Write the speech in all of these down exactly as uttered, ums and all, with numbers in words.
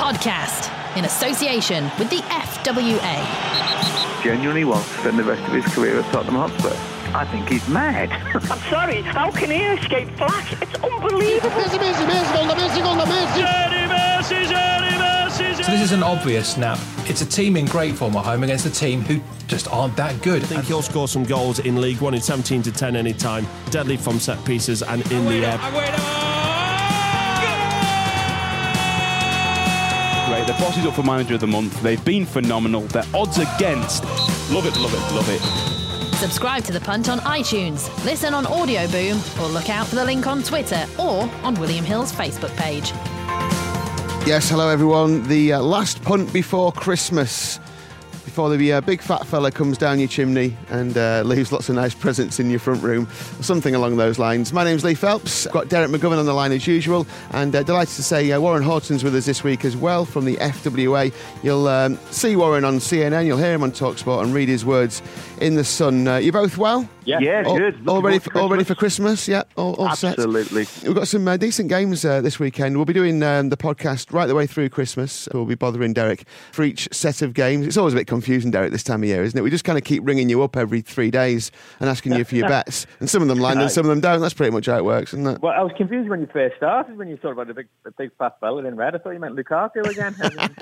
podcast in association with the F W A. Genuinely wants to spend the rest of his career at Tottenham Hotspur. I think he's mad. I'm sorry, how can he escape flash? It's unbelievable. Messi, Messi, Messi, gol da Messi, gol da Messi. Gianni Messi, Gianni Messi. So this is an obvious snap. It's a team in great form at home against a team who just aren't that good. I think he'll score some goals in League One in seventeen to ten any time. Deadly from set pieces and in the air. Great, their boss is up for Manager of the Month. They've been phenomenal. Their odds against. Love it, love it, love it. Subscribe to The Punt on iTunes, listen on Audio Boom, or look out for the link on Twitter or on William Hill's Facebook page. Yes, hello everyone. The uh, last punt before Christmas. Before the uh, big fat fella comes down your chimney and uh, leaves lots of nice presents in your front room, or something along those lines. My name's Lee Phelps. I've got Derek McGovern on the line as usual, and uh, delighted to say uh, Warren Horton's with us this week as well from the F W A. You'll um, see Warren on C N N, you'll hear him on TalkSport and read his words in the Sun. Uh, you both well? Yeah, yeah all, good. All ready, for, all ready for Christmas? Yeah, all, all set. Absolutely. We've got some uh, decent games uh, this weekend. We'll be doing um, the podcast right the way through Christmas. We'll be bothering Derek for each set of games. It's always a bit confusing, Derek, this time of year, isn't it? We just kind of keep ringing you up every three days and asking you for your bets. And some of them land and some of them don't. That's pretty much how it works, isn't it? Well, I was confused when you first started, when you talked about the big, the big fat fella in red. I thought you meant Lukaku again.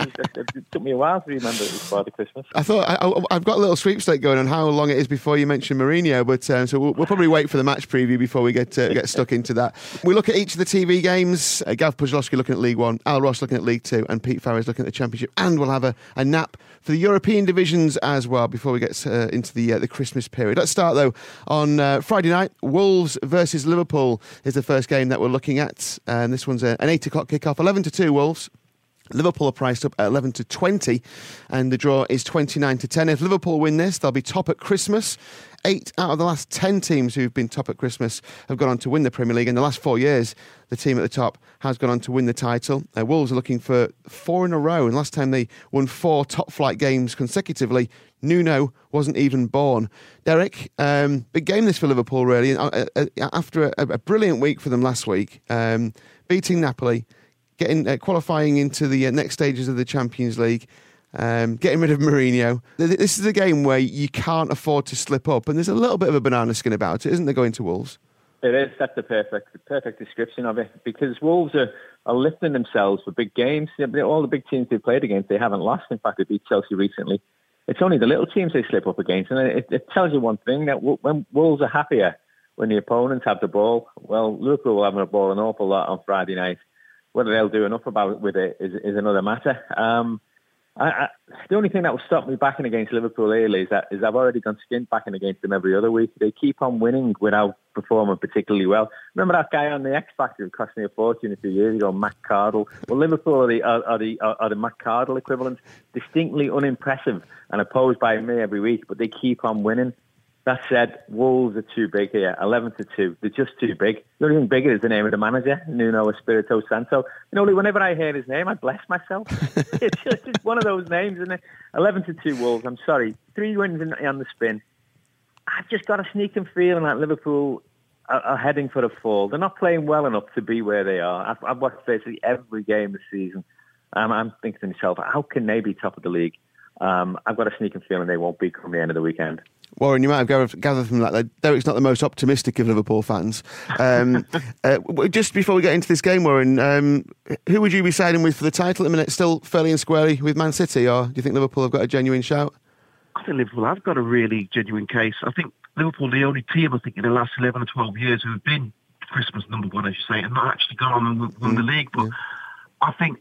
It took me a while to remember it was Father Christmas. I thought, I, I, I've got a little sweepstake going on how long it is before you mention Mourinho, but um, so we'll, we'll probably wait for the match preview before we get uh, get stuck into that. We look at each of the T V games. Uh, Gav Pujalowski looking at League One, Al Ross looking at League Two, and Pete Farris looking at the Championship. And we'll have a, a nap for the European divisions as well before we get uh, into the uh, the Christmas period. Let's start though on uh, Friday night. Wolves versus Liverpool is the first game that we're looking at, and this one's a, an eight o'clock kickoff. eleven to two Wolves. Liverpool are priced up at eleven to twenty, and the draw is twenty-nine to ten. If Liverpool win this, they'll be top at Christmas. Eight out of the last ten teams who've been top at Christmas have gone on to win the Premier League. In the last four years, the team at the top has gone on to win the title. Uh, Wolves are looking for four in a row, and last time they won four top-flight games consecutively, Nuno wasn't even born. Derek, um, big game this for Liverpool, really. Uh, uh, after a, a brilliant week for them last week, um, beating Napoli, getting uh, qualifying into the uh, next stages of the Champions League, um, getting rid of Mourinho. This is a game where you can't afford to slip up, and there's a little bit of a banana skin about it, isn't there, going to Wolves? It is. That's the perfect perfect description of it, because Wolves are, are lifting themselves for big games. All the big teams they've played against, they haven't lost. In fact, they beat Chelsea recently. It's only the little teams they slip up against, and it, it tells you one thing, that when Wolves are happier when the opponents have the ball, well, Liverpool will have the ball an awful lot on Friday night. Whether they'll do enough about it with it is, is another matter. Um, I, I, the only thing that will stop me backing against Liverpool early is that is I've already gone skint backing against them every other week. They keep on winning without performing particularly well. Remember that guy on the X Factor who cost me a fortune a few years ago, Matt Cardle? Well, Liverpool are the are, are the are, are the Matt Cardle equivalent, distinctly unimpressive and opposed by me every week, but they keep on winning. That said, Wolves are too big here, eleven to two. They're just too big. The only thing bigger is the name of the manager, Nuno Espirito Santo. You know, whenever I hear his name, I bless myself. It's just it's one of those names, isn't it? eleven to two Wolves, I'm sorry. Three wins in, on the spin. I've just got a sneaking feeling that Liverpool are, are heading for a fall. They're not playing well enough to be where they are. I've, I've watched basically every game this season. Um, I'm thinking to myself, how can they be top of the league? Um, I've got a sneaking feeling they won't be come the end of the weekend. Warren, you might have gathered, gathered from that that Derek's not the most optimistic of Liverpool fans. Um, uh, just before we get into this game, Warren, um, who would you be siding with for the title at the minute? Still fairly and squarely with Man City, or do you think Liverpool have got a genuine shout? I think Liverpool have got a really genuine case. I think Liverpool are the only team, I think, in the last eleven or twelve years who have been Christmas number one, as you say, and not actually gone on and won mm. the league. But yeah. I think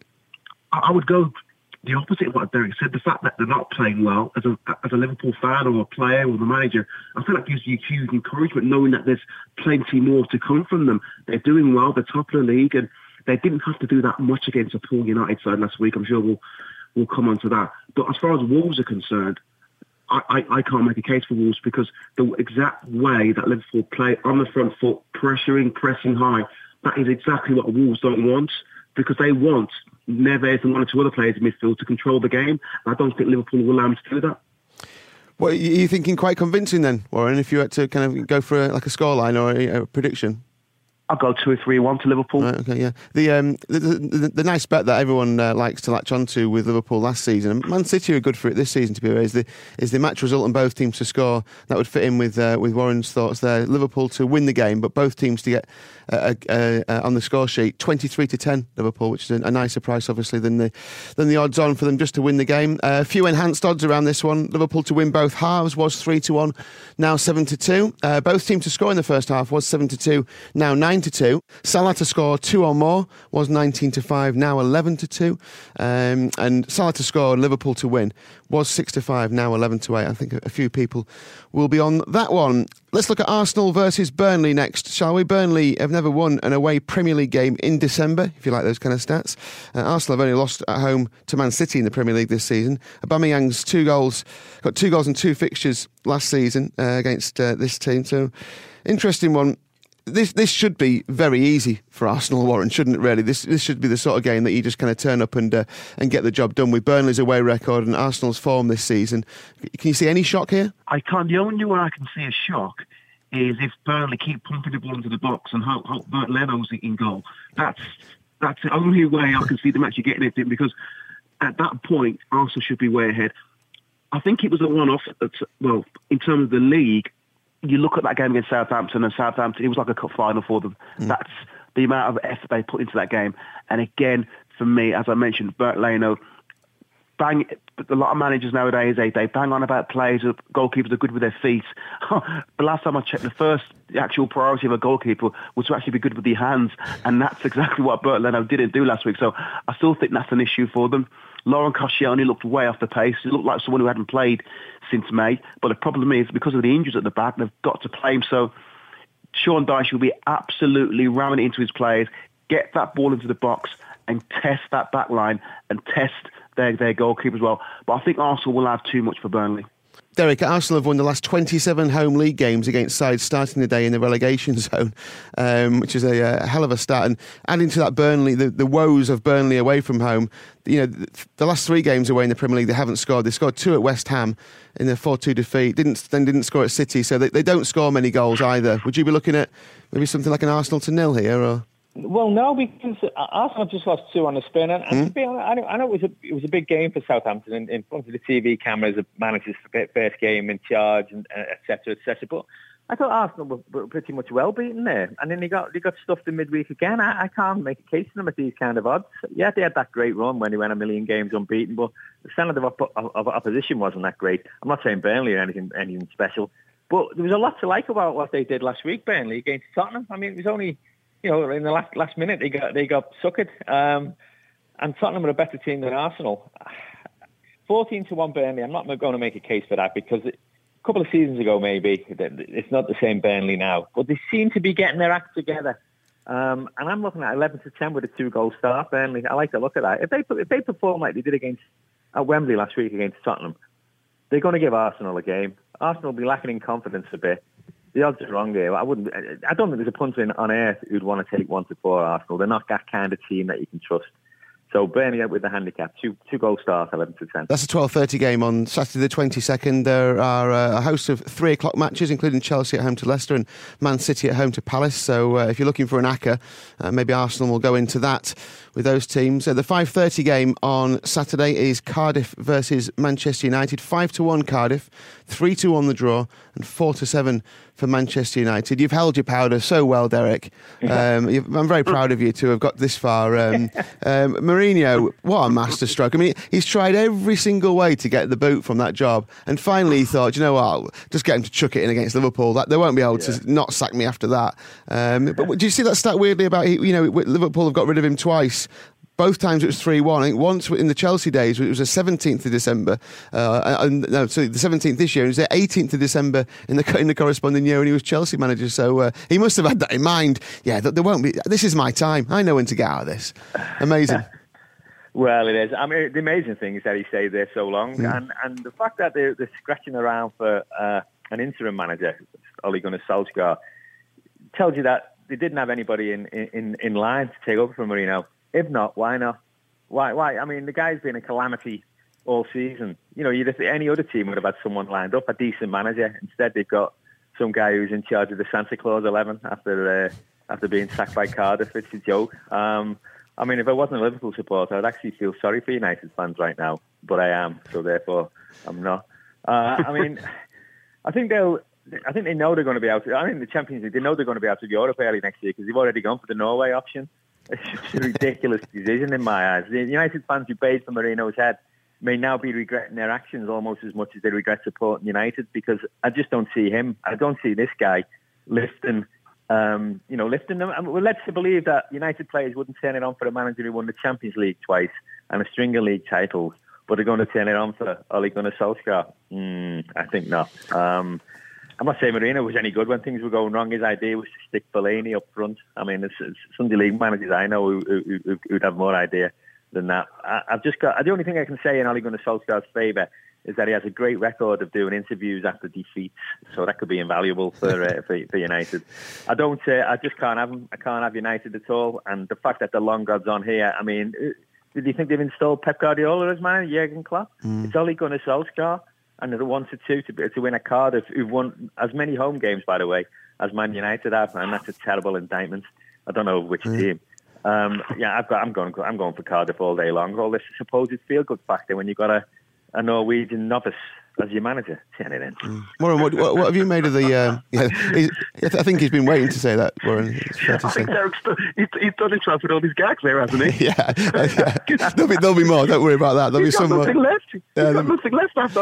I would go the opposite of what Derek said. The fact that they're not playing well as a as a Liverpool fan or a player or the manager, I feel like gives you huge encouragement, knowing that there's plenty more to come from them. They're doing well, they're top of the league, and they didn't have to do that much against a poor United side last week. I'm sure we'll we'll come on to that. But as far as Wolves are concerned, I, I, I can't make a case for Wolves, because the exact way that Liverpool play on the front foot, pressuring, pressing high, that is exactly what Wolves don't want, because they want Neves and one or two other players in midfield to control the game. I don't think Liverpool will allow them to do that. Well, are you thinking quite convincing then, Warren, if you had to kind of go for a, like a scoreline or a, a prediction? I'll go two or three one to Liverpool. Right, okay, yeah. The um, the, the, the nice bet that everyone uh, likes to latch onto with Liverpool last season, and Man City are good for it this season, to be fair, is the is the match result and both teams to score. That would fit in with uh, with Warren's thoughts there. Liverpool to win the game, but both teams to get uh, uh, uh, on the score sheet twenty-three to ten Liverpool, which is a, a nicer price, obviously, than the than the odds on for them just to win the game. Uh, a few enhanced odds around this one. Liverpool to win both halves was three to one, now seven to two. Uh, both teams to score in the first half was seven to two, now nine to two. Salah to score two or more was nineteen to five, now eleven to two. Um, and Salah to score and Liverpool to win was six to five, now eleven to eight. I think a, a few people will be on that one. Let's look at Arsenal versus Burnley next, shall we? Burnley have never won an away Premier League game in December, if you like those kind of stats. Uh, Arsenal have only lost at home to Man City in the Premier League this season. Aubameyang's two goals, got two goals in two fixtures last season uh, against uh, this team. So, interesting one. This this should be very easy for Arsenal, Warren, shouldn't it, really? This this should be the sort of game that you just kind of turn up and uh, and get the job done with. Burnley's away record and Arsenal's form this season. Can you see any shock here? I can't. The only one I can see a shock is if Burnley keep pumping the ball into the box and hope, hope Bert Leno's in goal. That's that's the only way I can see them actually getting it in, because at that point, Arsenal should be way ahead. I think it was a one-off, well, in terms of the league. You look at that game against Southampton, and Southampton, it was like a cup final for them. Mm. That's the amount of effort they put into that game. And again, for me, as I mentioned, Bert Leno, bang, a lot of managers nowadays, they, they bang on about players, goalkeepers are good with their feet. The last time I checked, the first the actual priority of a goalkeeper was to actually be good with their hands. And that's exactly what Bert Leno didn't do last week. So I still think that's an issue for them. Laurent Koscielny looked way off the pace. He looked like someone who hadn't played since May. But the problem is, because of the injuries at the back, they've got to play him. So Sean Dyche will be absolutely ramming it into his players, get that ball into the box and test that back line and test their, their goalkeeper as well. But I think Arsenal will have too much for Burnley. Derek, Arsenal have won the last twenty-seven home league games against sides starting the day in the relegation zone, um, which is a, a hell of a start. And adding to that, Burnley, the, the woes of Burnley away from home. You know, the, the last three games away in the Premier League, they haven't scored. They scored two at West Ham in their four two defeat. Didn't then didn't score at City, so they, they don't score many goals either. Would you be looking at maybe something like an Arsenal to nil here, or? Well, no, because Arsenal just lost two on the spin, and, and mm. to be honest, I know, I know it was a it was a big game for Southampton in, in front of the T V cameras, the manager's first game in charge, and et cetera, et cetera. But I thought Arsenal were, were pretty much well beaten there, and then they got they got stuffed in midweek again. I, I can't make a case for them at these kind of odds. Yeah, they had that great run when they went a million games unbeaten, but the standard of, op- of opposition wasn't that great. I'm not saying Burnley or anything anything special, but there was a lot to like about what they did last week, Burnley against Tottenham. I mean, it was only, you know, in the last last minute they got they got suckered, um, and Tottenham were a better team than Arsenal. Fourteen to one Burnley. I'm not going to make a case for that, because it, a couple of seasons ago maybe it's not the same Burnley now, but they seem to be getting their act together. Um, and I'm looking at eleven to ten with a two goal start. Burnley. I like to look at that. If they if they perform like they did against at Wembley last week against Tottenham, they're going to give Arsenal a game. Arsenal will be lacking in confidence a bit. The odds are wrong here. I wouldn't. I don't think there's a punter on earth who'd want to take one to four Arsenal. They're not that kind of team that you can trust. So Burnley out with the handicap, two two goal start, eleven to ten. That's a twelve thirty game on Saturday the twenty-second. There are uh, a host of three o'clock matches, including Chelsea at home to Leicester and Man City at home to Palace. So uh, if you're looking for an acca, uh, maybe Arsenal will go into that with those teams. Uh, the five thirty game on Saturday is Cardiff versus Manchester United. five to one Cardiff, three to one the draw, and four to seven for Manchester United. You've held your powder so well, Derek. Um, I'm very proud of you to have got this far. Um, um, Mourinho, what a masterstroke. I mean, he's tried every single way to get the boot from that job, and finally he thought, you know what, I'll just get him to chuck it in against Liverpool. That they won't be able yeah. to not sack me after that. Um, but do you see that stat weirdly about, you know, Liverpool have got rid of him twice? Both times it was three one. I think once in the Chelsea days, it was the seventeenth of December. Uh, and, no, sorry, the seventeenth this year. It was the eighteenth of December in the in the corresponding year when he was Chelsea manager. So uh, he must have had that in mind. Yeah, there won't be. This is my time. I know when to get out of this. Amazing. Well, it is. I mean, the amazing thing is that he stayed there so long, mm. and and the fact that they're, they're scratching around for uh, an interim manager, Ole Gunnar Solskjaer, tells you that they didn't have anybody in, in, in line to take over from Mourinho. If not, why not? Why? Why? I mean, the guy's been a calamity all season. You know, you'd have, any other team would have had someone lined up, a decent manager. Instead, they've got some guy who's in charge of the Santa Claus eleven after uh, after being sacked by Cardiff. It's a joke. Um, I mean, if I wasn't a Liverpool supporter, I'd actually feel sorry for United fans right now, but I am, so therefore I'm not. Uh, I mean, I think they'll. I think they know they're going to be out. I mean, the Champions League, they know they're going to be out of Europe early next year because they've already gone for the Norway option. It's just a ridiculous decision in my eyes. The United fans who paid for Marino's head may now be regretting their actions almost as much as they regret supporting United, because I just don't see him. I don't see this guy lifting, um, you know, lifting them. I mean, we're led to believe that United players wouldn't turn it on for a manager who won the Champions League twice and a string of league titles, but they're going to turn it on for Ole Gunnar Solskjaer. Mm, I think not. Um, I'm not saying Mourinho was any good when things were going wrong. His idea was to stick Fellaini up front. I mean, there's, there's Sunday League managers I know who, who, who, who'd have more idea than that. I, I've just got the only thing I can say in Ole Gunnar Solskjaer's favour is that he has a great record of doing interviews after defeats, so that could be invaluable for uh, for, for United. I don't. Uh, I just can't have him. I can't have United at all. And the fact that the long odds on here. I mean, did you think they've installed Pep Guardiola as manager, Jurgen Klopp? Mm. It's Ole Gunnar Solskjaer, and they're one to two to to win a Cardiff, who've won as many home games, by the way, as Man United have, and that's a terrible indictment. I don't know which mm. team. Um, yeah, I've got. I'm going. I'm going for Cardiff all day long. All this supposed feel-good factor when you've got a, a Norwegian novice as your manager. Turn it in. Mm. Warren, what, what, what have you made of the? Uh, yeah, I think he's been waiting to say that, Warren. I think Derek's he's, he's done himself with all these gags there, hasn't he? yeah, yeah. There'll be there'll be more. Don't worry about that. There'll he's be got some. Nothing left. He's yeah, got nothing left after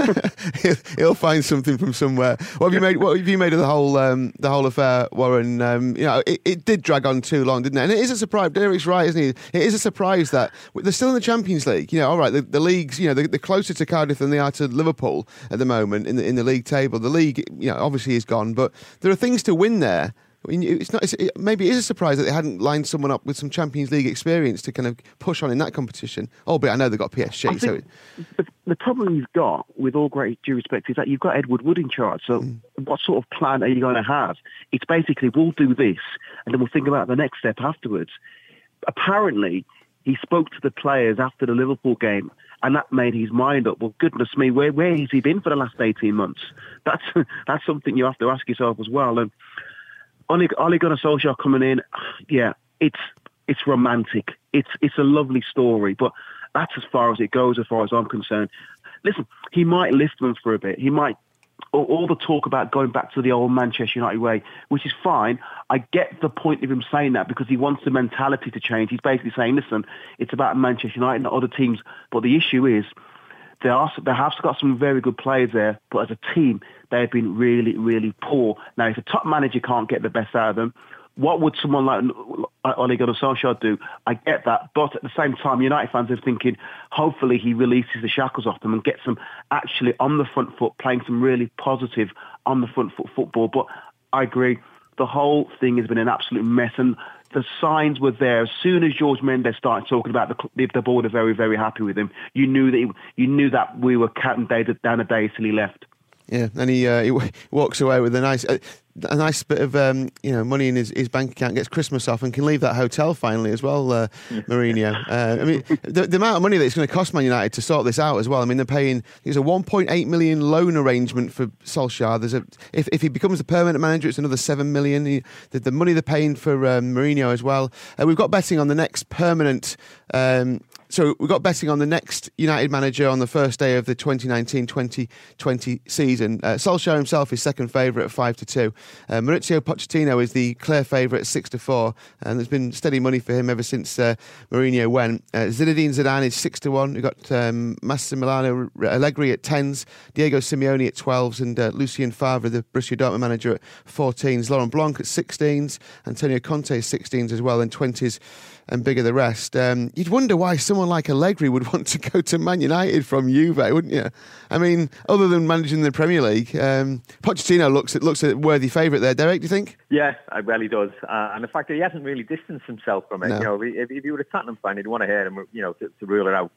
that. he'll, he'll find something from somewhere. What have you made? What have you made of the whole um, the whole affair, Warren? Um, you know, it, it did drag on too long, didn't it? And it is a surprise. Derek's right, isn't he? It is a surprise that they're still in the Champions League. You know, all right, the, the leagues. You know, they're, they're closer to Cardiff than they are to Liverpool at the moment. In the in the league table, the league, you know, obviously is gone, but there are things to win there. I mean, it's not. It's, it, maybe it is a surprise that they hadn't lined someone up with some Champions League experience to kind of push on in that competition. Albeit, I know they've got P S G. I so think the, the problem you've got, with all great due respect, is that you've got Edward Wood in charge. So, mm. what sort of plan are you going to have? It's basically we'll do this, and then we'll think about the next step afterwards. Apparently, he spoke to the players after the Liverpool game, and that made his mind up. Well, goodness me, where where has he been for the last eighteen months? That's that's something you have to ask yourself as well. And Ole, Ole Gunnar Solskjaer coming in, yeah, it's it's romantic. It's it's a lovely story, but that's as far as it goes, as far as I'm concerned. Listen, he might lift them for a bit. He might. All, all the talk about going back to the old Manchester United way, which is fine. I get the point of him saying that because he wants the mentality to change. He's basically saying, listen, it's about Manchester United, not other teams. But the issue is, they, are, they have got some very good players there, but as a team, they've been really, really poor. Now, if a top manager can't get the best out of them, what would someone like Ole Gunnar Solskjaer do? I get that, but at the same time, United fans are thinking, hopefully he releases the shackles off them and gets them actually on the front foot, playing some really positive on the front foot football. But I agree, the whole thing has been an absolute mess, and the signs were there. As soon as George Mendes started talking about the the board are very, very happy with him, you knew that he, you knew that we were counting down the days till he left. Yeah, and he uh, he walks away with a nice uh, a nice bit of um, you know money in his, his bank account, gets Christmas off, and can leave that hotel finally as well. Uh, Mourinho. Uh, I mean, the, the amount of money that it's going to cost Man United to sort this out as well. I mean, they're paying. There's a one point eight million loan arrangement for Solskjaer. There's a if if he becomes the permanent manager, it's another seven million. He, the, the money they're paying for um, Mourinho as well. Uh, we've got betting on the next permanent. Um, So we've got betting on the next United manager on the first day of the twenty nineteen twenty twenty season. Uh, Solskjaer himself is second favourite at five to two. Uh, Maurizio Pochettino is the clear favourite at six to four, and there's been steady money for him ever since uh, Mourinho went. Uh, Zinedine Zidane is six to one. We've got um, Massimiliano Allegri at tens, Diego Simeone at twelves, and uh, Lucien Favre, the Borussia Dortmund manager, at fourteens. Laurent Blanc at sixteens, Antonio Conte sixteens as well, and twenties. And bigger the rest. Um, you'd wonder why someone like Allegri would want to go to Man United from Juve, wouldn't you? I mean, other than managing the Premier League, um, Pochettino looks at looks a worthy favourite there. Derek, do you think? Yeah, I really does. Uh, and the fact that he hasn't really distanced himself from it. No. You know, if, if he were a Tottenham fan, he'd want to hear him, you know, to, to rule it out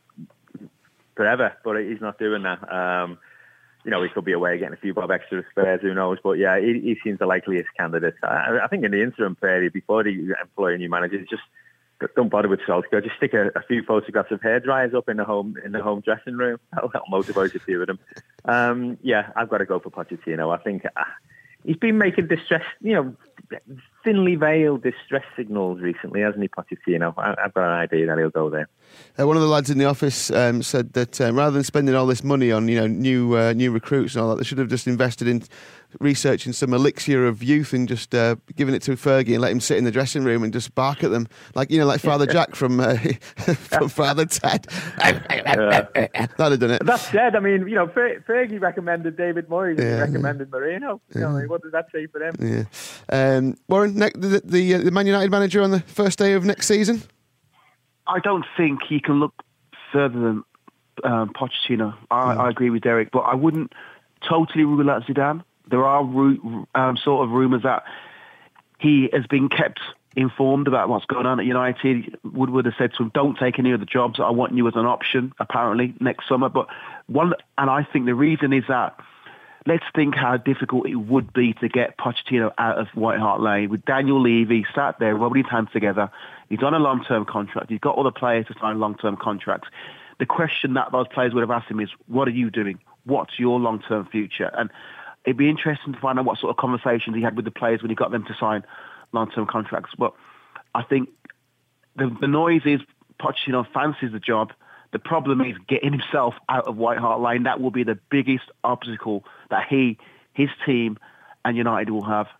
forever. But he's not doing that. Um, you know, he could be away getting a few bob extra spares, who knows? But yeah, he, he seems the likeliest candidate. I, I think in the interim period, before they employ a new manager, it's just don't bother with Solskjaer. Just stick a, a few photographs of hair dryers up in the home in the home dressing room. That'll help motivate a few of them. Um, yeah, I've got to go for Pochettino. I think uh, he's been making distress, you know, thinly veiled distress signals recently, hasn't he, Pochettino? I, I've got an idea that he'll go there. Uh, one of the lads in the office um, said that um, rather than spending all this money on, you know, new uh, new recruits and all that, they should have just invested in researching some elixir of youth and just uh, giving it to Fergie and let him sit in the dressing room and just bark at them, like, you know, like Father Jack from uh, from Father Ted. That'd have done it. That said, I mean, you know, Fer- Fergie recommended David Moyes and Yeah, he recommended Mourinho. You know, yeah. what does that say for them? Yeah. Um, Warren, ne- the the, uh, the Man United manager on the first day of next season. I don't think he can look further than um, Pochettino. I, I agree with Derek, but I wouldn't totally rule out Zidane. There are ru- um, sort of rumours that he has been kept informed about what's going on at United. Woodward has said to him, don't take any of the jobs. I want you as an option, apparently, next summer. But one, and I think the reason is that let's think how difficult it would be to get Pochettino out of White Hart Lane. With Daniel Levy sat there, rubbing his hands together. He's on a long-term contract. He's got all the players to sign long-term contracts. The question that those players would have asked him is, what are you doing? What's your long-term future? And it'd be interesting to find out what sort of conversations he had with the players when he got them to sign long-term contracts. But I think the, the noise is Pochettino fancies the job. The problem is getting himself out of White Hart Lane. That will be the biggest obstacle that he, his team and United will have.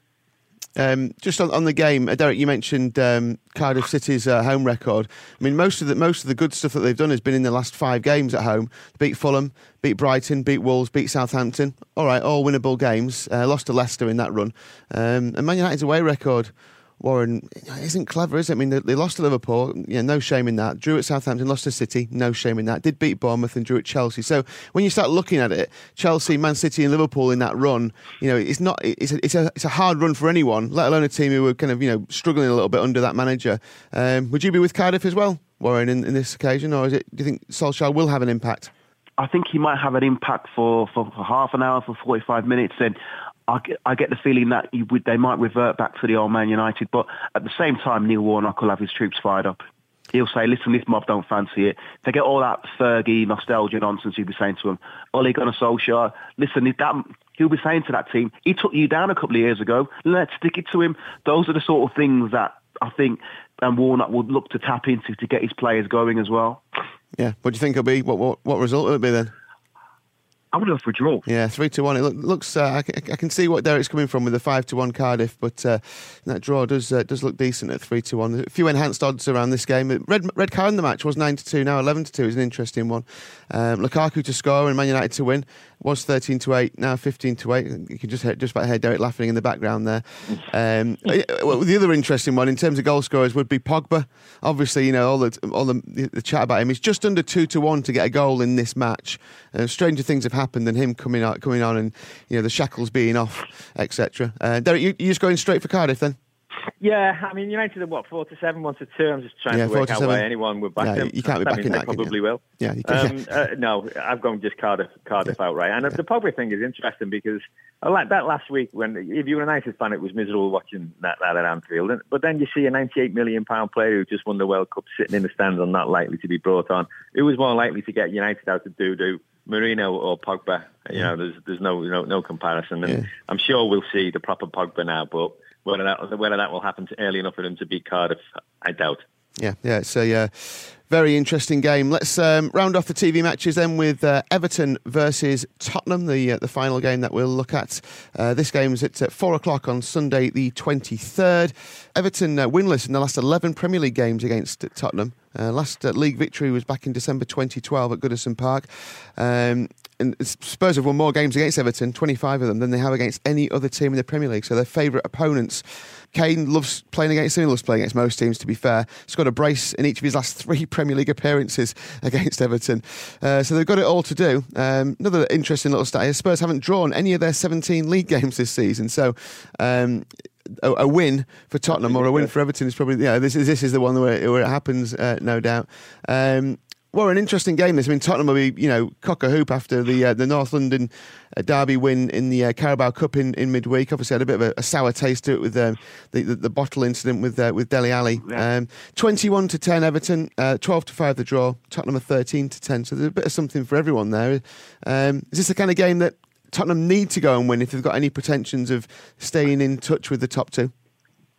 Um, just on, on the game, uh, Derek, you mentioned um, Cardiff City's uh, home record. I mean, most of the most of the good stuff that they've done has been in the last five games at home. Beat Fulham, beat Brighton, beat Wolves, beat Southampton. All right, all winnable games. Uh, lost to Leicester in that run. Um, and Man United's away record, Warren, isn't clever, is it? I mean, they, they lost to Liverpool, yeah, no shame in that. Drew at Southampton, lost to City, no shame in that. Did beat Bournemouth and drew at Chelsea. So when you start looking at it, Chelsea, Man City and Liverpool in that run, you know, it's not, it's a, it's a, it's a hard run for anyone, let alone a team who were kind of, you know, struggling a little bit under that manager. Um, would you be with Cardiff as well, Warren, in, in this occasion, or is it, do you think Solskjaer will have an impact? I think he might have an impact for, for, for half an hour, for forty-five minutes, and I get, I get the feeling that you would, they might revert back to the old Man United, but at the same time, Neil Warnock will have his troops fired up. He'll say, listen, this mob don't fancy it. They get all that Fergie nostalgia nonsense he'll be saying to them. Ole Gunnar Solskjaer, listen, that, he'll be saying to that team, he took you down a couple of years ago, let's stick it to him. Those are the sort of things that I think um, Warnock would look to tap into to get his players going as well. Yeah, what do you think it'll be? What, what, what result will it be then? I'm going to go for a draw. Yeah, three to one. It look, looks. Uh, I, can, I can see what Derek's coming from with the five to one Cardiff, but uh, that draw does uh, does look decent at three to one. A few enhanced odds around this game. Red red card in the match was nine to two. Now eleven to two is an interesting one. Um, Lukaku to score and Man United to win was thirteen to eight. Now fifteen to eight. You can just hear, just about hear Derek laughing in the background there. Um, well, the other interesting one in terms of goal scorers would be Pogba. Obviously, you know all the all the, the chat about him. He's just under two to one to get a goal in this match. Uh, stranger things have happened than him coming out, coming on, and you know the shackles being off, et cetera. Uh, Derek, you you just going straight for Cardiff then? Yeah, I mean United are what four to seven, one to two. I'm just trying yeah, to work out why anyone would back yeah, them. You can't be that backing means that. They probably you? will. Yeah, you can. Um, uh, no, I've gone just Cardiff, Cardiff outright. And the Pogba thing is interesting because I like that last week when if you were a United fan, it was miserable watching that, that at Anfield. But then you see a ninety-eight million pound player who just won the World Cup sitting in the stands and not likely to be brought on. Who was more likely to get United out of doo-doo? Mourinho or Pogba? You know, there's there's no no no comparison. And yeah. I'm sure we'll see the proper Pogba now, but whether that whether that will happen to early enough for him to beat Cardiff, I doubt. Yeah, yeah, it's a uh, very interesting game. Let's um, round off the T V matches then with uh, Everton versus Tottenham, the uh, the final game that we'll look at. Uh, this game is at uh, four o'clock on Sunday, the twenty-third. Everton uh, winless in the last eleven Premier League games against Tottenham. Uh, last uh, league victory was back in December twenty twelve at Goodison Park. Um, and Spurs have won more games against Everton, twenty-five of them, than they have against any other team in the Premier League. So their favourite opponents. Kane loves playing against him. He loves playing against most teams, to be fair. He's got a brace in each of his last three Premier League appearances against Everton. Uh, so they've got it all to do. Um, another interesting little stat here. Spurs haven't drawn any of their seventeen league games this season. So um, a, a win for Tottenham or a win for Everton is probably, yeah, this is, this is the one where, where it happens, uh, no doubt. Um, Well, an interesting game this. I mean, Tottenham will be, you know, cock a hoop after the uh, the North London uh, derby win in the uh, Carabao Cup in, in midweek. Obviously, had a bit of a, a sour taste to it with um, the, the the bottle incident with uh, with Dele Alli. Yeah. Um, twenty-one to ten Everton, uh, twelve to five the draw. Tottenham are thirteen to ten. So there's a bit of something for everyone there. Um, is this the kind of game that? that Tottenham need to go and win if they've got any pretensions of staying in touch with the top two?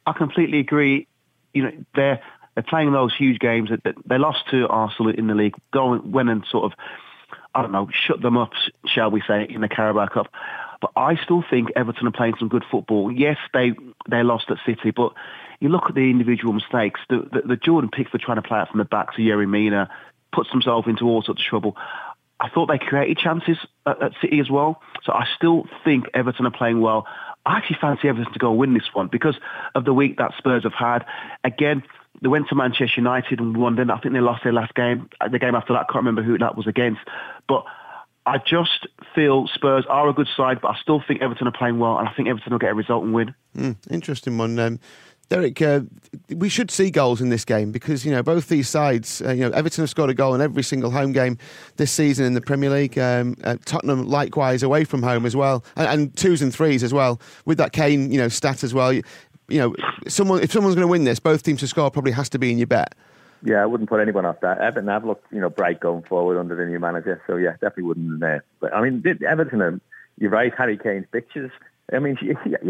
I completely agree. You know, they're they're playing those huge games. That they lost to Arsenal in the league. Go went and sort of, I don't know, shut them up, shall we say, in the Carabao Cup. But I still think Everton are playing some good football. Yes, they they lost at City, but you look at the individual mistakes. The, the, the Jordan Pickford trying to play out from the back to Yerry Mina puts themselves into all sorts of trouble. I thought they created chances at, at City as well. So I still think Everton are playing well. I actually fancy Everton to go and win this one because of the week that Spurs have had. Again, they went to Manchester United and won. Then I think they lost their last game. The game after that, I can't remember who that was against. But I just feel Spurs are a good side, but I still think Everton are playing well, and I think Everton will get a result and win. Mm, interesting one. Um, Derek, uh, we should see goals in this game because, you know, both these sides, uh, you know, Everton have scored a goal in every single home game this season in the Premier League. Um, uh, Tottenham, likewise, away from home as well, and, and twos and threes as well, with that Kane, you know, stat as well. You, you know, someone if someone's going to win this, both teams to score probably has to be in your bet. Yeah, I wouldn't put anyone off that. Everton have looked, you know, bright going forward under the new manager. So, yeah, definitely wouldn't there. But, I mean, Everton, you're right, Harry Kane's pictures. I mean,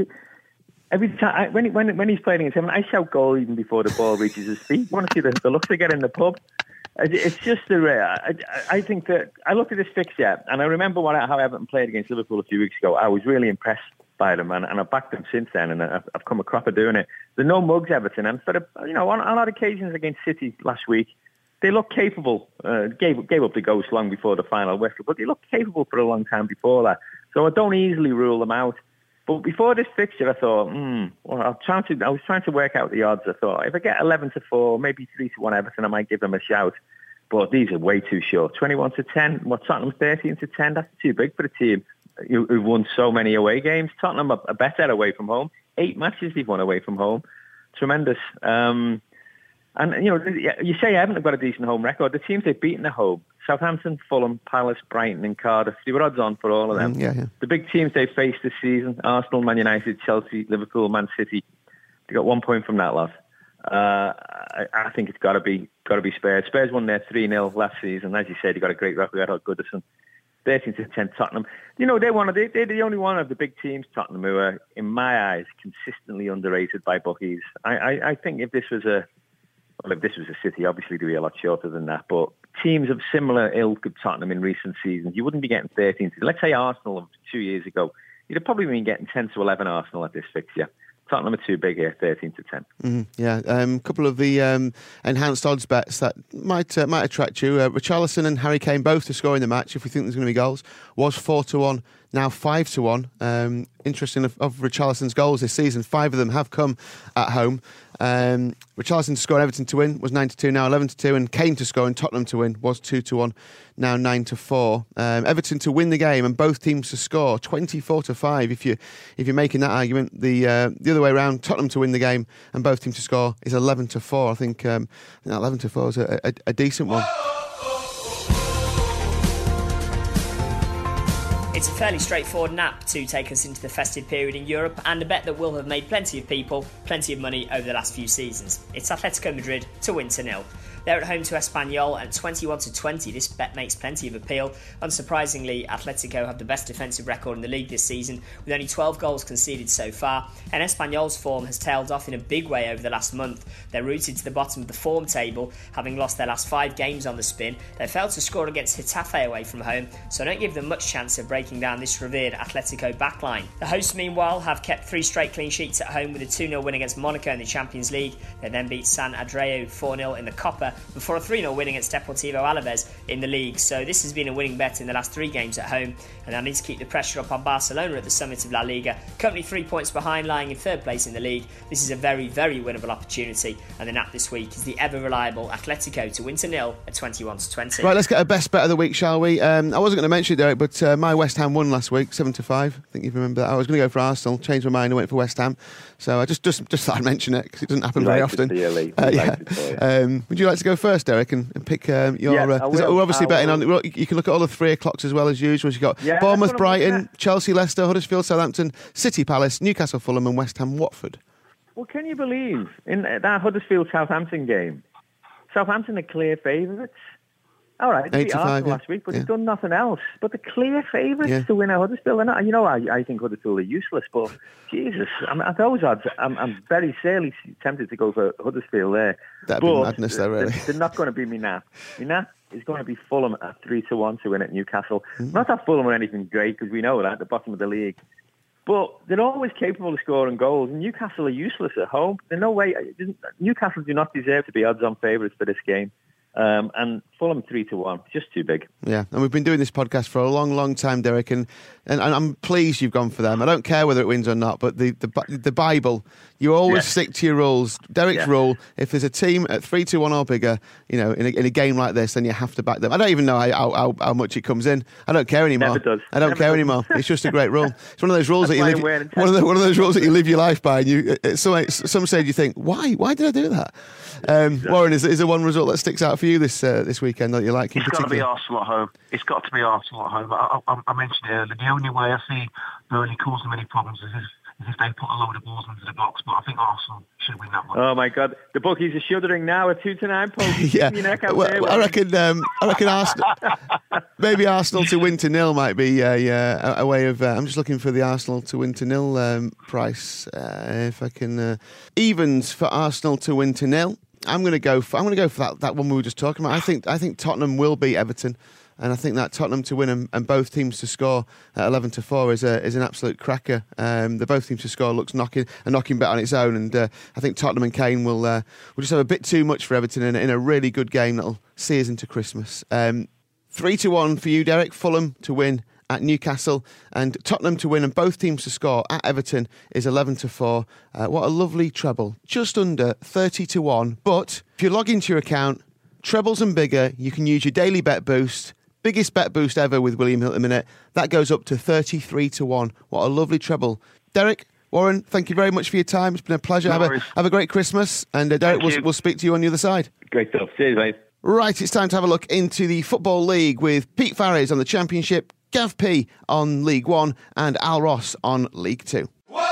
every time, when, when, when he's playing against him, I shout goal even before the ball reaches his feet. I want to see the, the looks they get in the pub. It's just a rare. I, I think that I looked at this fixture and I remember what, how Everton played against Liverpool a few weeks ago. I was really impressed by them, and, and I've backed them since then, and I've, I've come a crop of doing it. They're no mugs, Everton, and sort of, you know, on, on odd occasions against City last week, they look capable. Uh, gave gave up the ghost long before the final whistle, but they looked capable for a long time before that. So I don't easily rule them out. But before this fixture, I thought, hmm, well, I'm trying to. I was trying to work out the odds. I thought if I get eleven to four, maybe three to one Everton, I might give them a shout. But these are way too short. Twenty-one to ten. What, Tottenham thirteen to ten? That's too big for a team who've won so many away games. Tottenham are better away from home. Eight matches they've won away from home. Tremendous. Um, and, you know, you say Everton have got a decent home record. The teams they've beaten at home, Southampton, Fulham, Palace, Brighton and Cardiff, they were odds on for all of them. Mm, yeah, yeah. The big teams they faced this season, Arsenal, Man United, Chelsea, Liverpool, Man City, they got one point from that lot. Uh, I, I think it's got to be got to be Spurs. Spurs won their three nil last season. As you said, you got a great record at Goodison. thirteen to ten Tottenham. You know, they're, one of the, they're the only one of the big teams, Tottenham, who are, in my eyes, consistently underrated by bookies. I, I, I think if this was a, well, if this was a City, obviously they'd be a lot shorter than that, but teams of similar ilk of Tottenham in recent seasons, you wouldn't be getting thirteen. Let's say Arsenal two years ago, you'd have probably been getting ten to eleven Arsenal at this fixture. Tottenham are too big here, thirteen to ten. Mm, yeah, a um, couple of the um, enhanced odds bets that might uh, might attract you. Uh, Richarlison and Harry Kane both to score in the match if we think there's going to be goals. Was four to one, now five to one. Um, interesting of, of Richarlison's goals this season. Five of them have come at home. Um, Richarlison to score, Everton to win was nine to two, now eleven to two, and Kane to score and Tottenham to win was two to one, now nine to four. Um, Everton to win the game and both teams to score twenty-four to five. If you if you're making that argument, the uh, the other way around, Tottenham to win the game and both teams to score is eleven to four. I think um, eleven to four is a, a, a decent one. It's a fairly straightforward nap to take us into the festive period in Europe, and a bet that will have made plenty of people plenty of money over the last few seasons. It's Atletico Madrid to win to nil. They're at home to Espanyol at twenty-one to twenty. This bet makes plenty of appeal. Unsurprisingly, Atletico have the best defensive record in the league this season, with only twelve goals conceded so far, and Espanyol's form has tailed off in a big way over the last month. They're rooted to the bottom of the form table, having lost their last five games on the spin. They failed to score against Getafe away from home, so don't give them much chance of breaking down this revered Atletico backline. The hosts, meanwhile, have kept three straight clean sheets at home with a two nil win against Monaco in the Champions League. They then beat San Adreu four nil in the Copa before a three nil win against Deportivo Alaves in the league. So this has been a winning bet in the last three games at home, and I need to keep the pressure up on Barcelona at the summit of La Liga, currently three points behind, lying in third place in the league. This is a very, very winnable opportunity, and the nap this week is the ever-reliable Atletico to win to nil at twenty-one to twenty. Right, let's get a best bet of the week, shall we? Um, I wasn't going to mention it, Derek, but uh, my West Ham won last week, seven to five. I think you remember that. I was going to go for Arsenal, changed my mind and went for West Ham. So I just just, just thought I'd mention it because it doesn't happen very often. Uh, yeah. um, would you like to go first, Derek, and, and pick um, your... Yeah, uh, we're obviously I betting will. on... You can look at all the three o'clocks as well as usual. You've got yeah, Bournemouth, Brighton, Chelsea, Leicester, Huddersfield, Southampton, City, Palace, Newcastle, Fulham and West Ham, Watford. Well, can you believe, in that Huddersfield-Southampton game, Southampton are clear favourites. All right, they beat eighty-five, Arsenal yeah. last week, but Yeah. they've done nothing else. But the clear favourites Yeah. to win at Huddersfield. And I- you know, I, I think Huddersfield are useless, but Jesus, I'm, at those odds, I'm, I'm very seriously tempted to go for Huddersfield there. That'd but be madness, though, really. They're, they're not going to be me now. Me now is going to be Fulham at three to one to win at Newcastle. Mm. Not that Fulham are anything great, because we know that at the bottom of the league. But they're always capable of scoring goals, and Newcastle are useless at home. There's no way. Newcastle do not deserve to be odds-on favourites for this game. Um, and Fulham three to one, just too big. Yeah, and we've been doing this podcast for a long, long time, Derek, and, and, and I'm pleased you've gone for them. I don't care whether it wins or not, but the the, the Bible, you always Yes. stick to your rules. Derek's Yes. rule: if there's a team at three to one or bigger, you know, in a, in a game like this, then you have to back them. I don't even know how, how, how much it comes in. I don't care anymore. Never does. I don't Never care does. anymore. It's just a great rule. It's one of those rules That's that you why I'm wearing live. One of, the, one of those rules that you live your life by. And you, at some some stage, you think, why? Why did I do that? Um, Warren, is, is there one result that sticks out for you this uh, this weekend that you like in It's got to be particular? Arsenal at home. It's got to be Arsenal at home. I, I, I mentioned it earlier. The only way I see Burnley causing them any problems is if, is if they put a load of balls into the box. But I think Arsenal should win that one. Oh my God, the bookies are shuddering now at two to nine points. Yeah, Your neck out well, there, I reckon. Um, I reckon Arsenal. Maybe Arsenal to win to nil might be uh, yeah, a, a way of. Uh, I'm just looking for the Arsenal to win to nil um, price. Uh, if I can, uh, evens for Arsenal to win to nil. I'm going to go. For, I'm going to go for that, that one we were just talking about. I think. I think Tottenham will beat Everton, and I think that Tottenham to win and, and both teams to score at eleven to four is a is an absolute cracker. Um, the both teams to score looks knocking a knocking bet on its own, and uh, I think Tottenham and Kane will uh, will just have a bit too much for Everton in, in a really good game that'll see us into Christmas. Um, three to one for you, Derek. Fulham to win at Newcastle, and Tottenham to win and both teams to score at Everton is eleven to four. Uh, what a lovely treble. Just under thirty to one. But if you log into your account, trebles and bigger, you can use your daily bet boost. Biggest bet boost ever with William Hill at the minute. That goes up to thirty-three to one. What a lovely treble. Derek, Warren, thank you very much for your time. It's been a pleasure. No have, a, worries. have a great Christmas. And uh, Derek, Thank we'll, you. we'll speak to you on the other side. Great stuff. Cheers, mate. Right, it's time to have a look into the Football League with Pete Farries on the Championship, Gav P on League One, and Al Ross on League Two.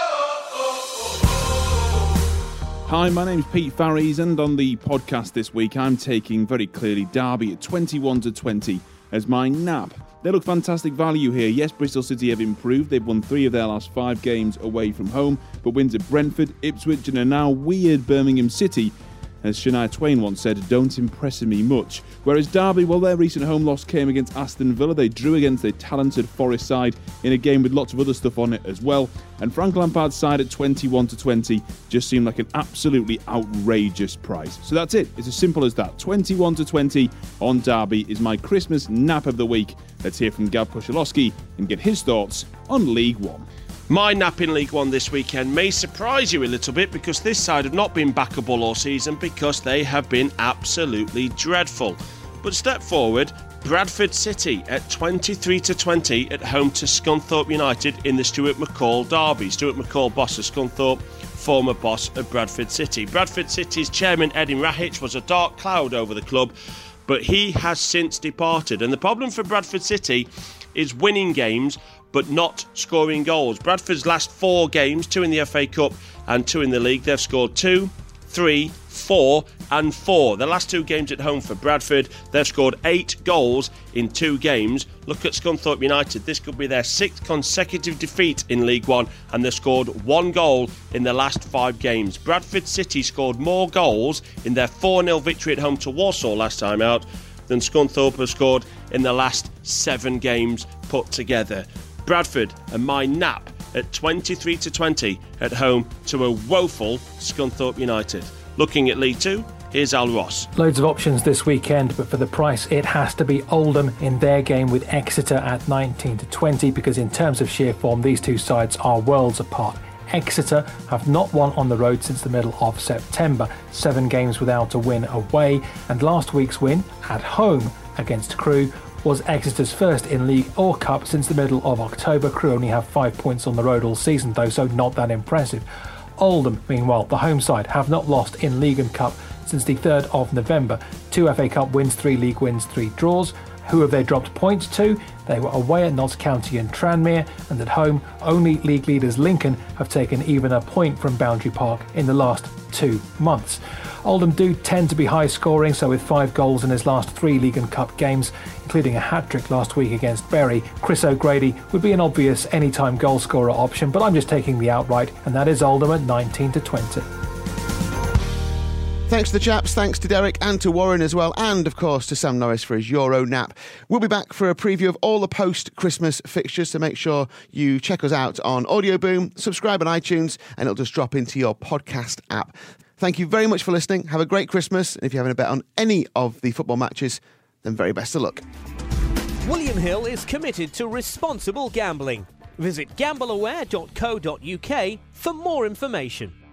Hi, my name's Pete Farries, and on the podcast this week, I'm taking very clearly Derby at twenty-one to twenty as my nap. They look fantastic value here. Yes, Bristol City have improved. They've won three of their last five games away from home, but wins at Brentford, Ipswich, and a now weird Birmingham City. As Shania Twain once said, don't impress me much. Whereas Derby, well, their recent home loss came against Aston Villa. They drew against a talented Forest side in a game with lots of other stuff on it as well. And Frank Lampard's side at twenty-one to twenty just seemed like an absolutely outrageous price. So that's it. It's as simple as that. twenty-one to twenty on Derby is my Christmas nap of the week. Let's hear from Gav Puszczalowski and get his thoughts on League One. My nap in League One this weekend may surprise you a little bit, because this side have not been backable all season because they have been absolutely dreadful. But step forward, Bradford City at twenty-three to twenty at home to Scunthorpe United in the Stuart McCall derby. Stuart McCall, boss of Scunthorpe, former boss of Bradford City. Bradford City's chairman Edin Rahic was a dark cloud over the club, but he has since departed. And the problem for Bradford City is winning games but not scoring goals. Bradford's last four games, two in the F A Cup and two in the league, they've scored two, three, four and four. The last two games at home for Bradford, they've scored eight goals in two games. Look at Scunthorpe United. This could be their sixth consecutive defeat in League One, and they've scored one goal in the last five games. Bradford City scored more goals in their four nil victory at home to Walsall last time out than Scunthorpe have scored in the last seven games put together. Bradford and my nap at twenty-three to twenty at home to a woeful Scunthorpe United. Looking at League Two, here's Al Ross. Loads of options this weekend, but for the price it has to be Oldham in their game with Exeter at nineteen to twenty, because in terms of sheer form these two sides are worlds apart. Exeter have not won on the road since the middle of September, seven games without a win away, and last week's win at home against Crewe was Exeter's first in League or Cup since the middle of October. Crewe only have five points on the road all season though, so not that impressive. Oldham, meanwhile, the home side, have not lost in League and Cup since the third of November. Two F A Cup wins, three league wins, three draws. Who have they dropped points to? They were away at Notts County and Tranmere, and at home, only league leaders Lincoln have taken even a point from Boundary Park in the last two months. Oldham do tend to be high scoring, so with five goals in his last three League and Cup games, including a hat-trick last week against Bury, Chris O'Grady would be an obvious anytime goal scorer option, but I'm just taking the outright, and that is Oldham at nineteen to twenty. Thanks to the chaps, thanks to Derek and to Warren as well, and of course to Sam Norris for his Euro nap. We'll be back for a preview of all the post-Christmas fixtures, so make sure you check us out on Audio Boom, subscribe on iTunes, and it'll just drop into your podcast app. Thank you very much for listening. Have a great Christmas, and if you're having a bet on any of the football matches, then very best of luck. William Hill is committed to responsible gambling. Visit gamble aware dot co dot uk for more information.